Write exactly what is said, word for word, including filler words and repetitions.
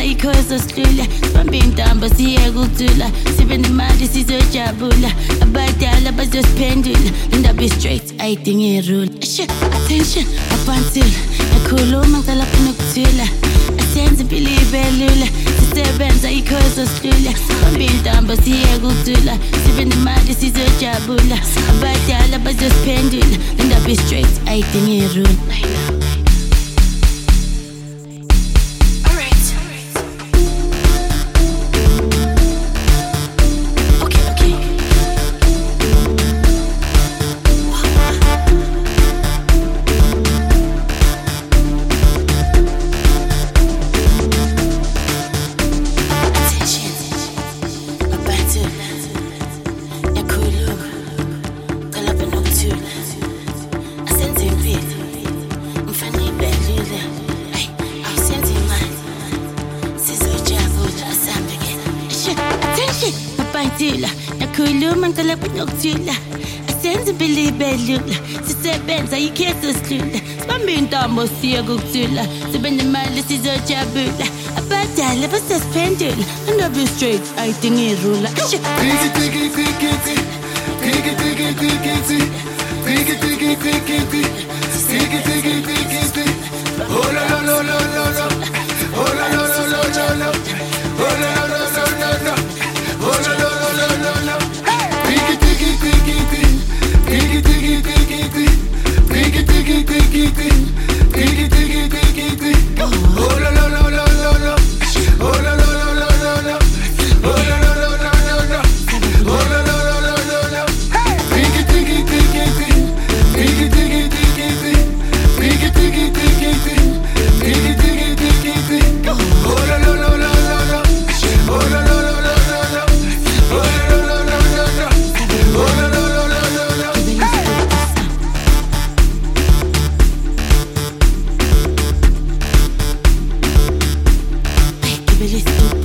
sisebenza ikhozo silula sibambe intambo siyeke ukuthula sibe nemali sizojabula abadala bazosiphendula indaba straight ayidingi rule attention abanzile yakhuluma ngisalapha nokuthula asenze impilo ibe lula sisebenza ikhozo silula sibambe intambo siyeke ukuthula sibe nemali sizojabula abadala bazosiphendula indaba straight ayidingi rule. Nakhuluma ngisalapha nokuthula asenze impilo ibe lula sisebenza ikhozo silula sibambe intambo siyeke ukuthula sibe nemali sizojabula abadala bazosiphendula indaba straight ayidingi rule. Piggy piggy piggy piggy piggy piggy piggy piggy piggy piggy piggy piggy piggy oh la la la la la la oh la la la la la la oh la la la la la la oh la la la la la piggy piggy piggy piggy piggy piggy piggy piggy piggy piggy piggy piggy oh la la la la la la oh la la la la la la oh la la la la la la oh la la la la la la piggy piggy piggy piggy piggy piggy piggy piggy piggy piggy piggy piggy oh la la la la la la oh la la la la la la oh la la la la la la oh la la la la la la. Give it a